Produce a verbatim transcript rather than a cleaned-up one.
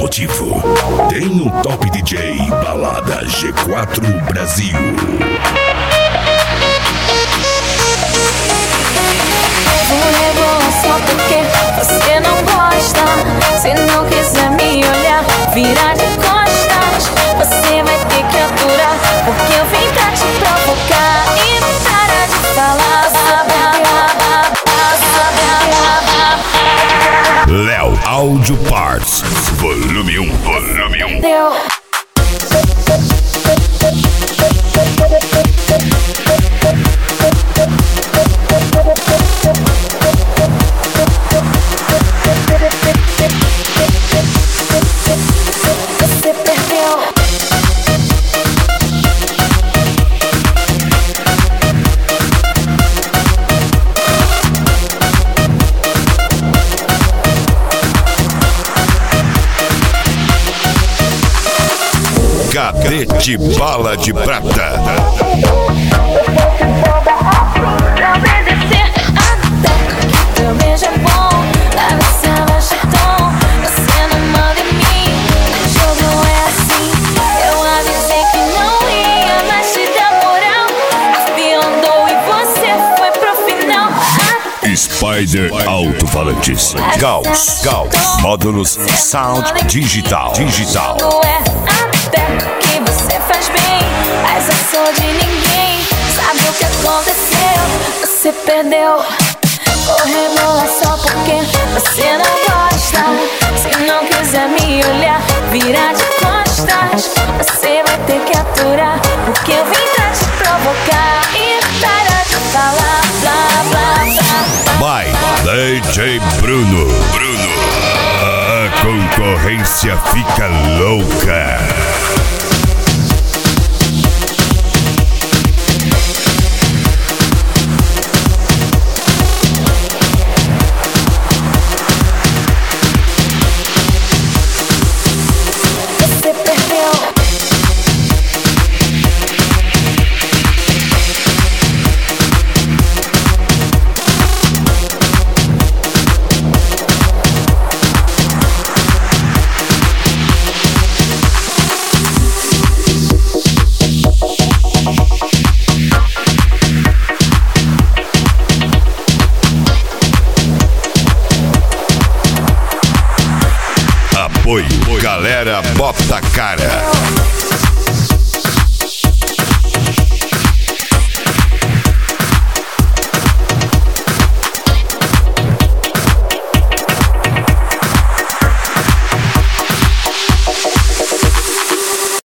automotivo. Tem um Top D J Balada G quatro Brasil. Vou rebolar só porque você não gosta. Se não quiser me olhar, virar de costas. Você vai ter que aturar, porque eu vim pra te provocar. E para de falar. Léo Audio Parts, volume um, volume um. Deu. Você perdeu. Cadete Bala de Prata. Pra obedecer até teu beijo é bom, pra você ela chatão. Você não manda em mim, o jogo é assim. Eu avisei que não ia mais te dar moral. A fila andou e você foi pro final. Spider Alto-Falantes. Gauss, Gauss. Módulos Sound Digital. Digital. O jogo é até que você faz bem, mas eu sou de ninguém. Sabe o que aconteceu? Você perdeu. Vou rebolar só porque você não gosta. Se não quiser me olhar, virar de costas. Você vai ter que aturar, porque eu vim pra te provocar. E para de falar, blá, blá, blá. By D J Bruno. Bruno. A concorrência fica louca. Você perdeu. Apoio, galera, bota a cara.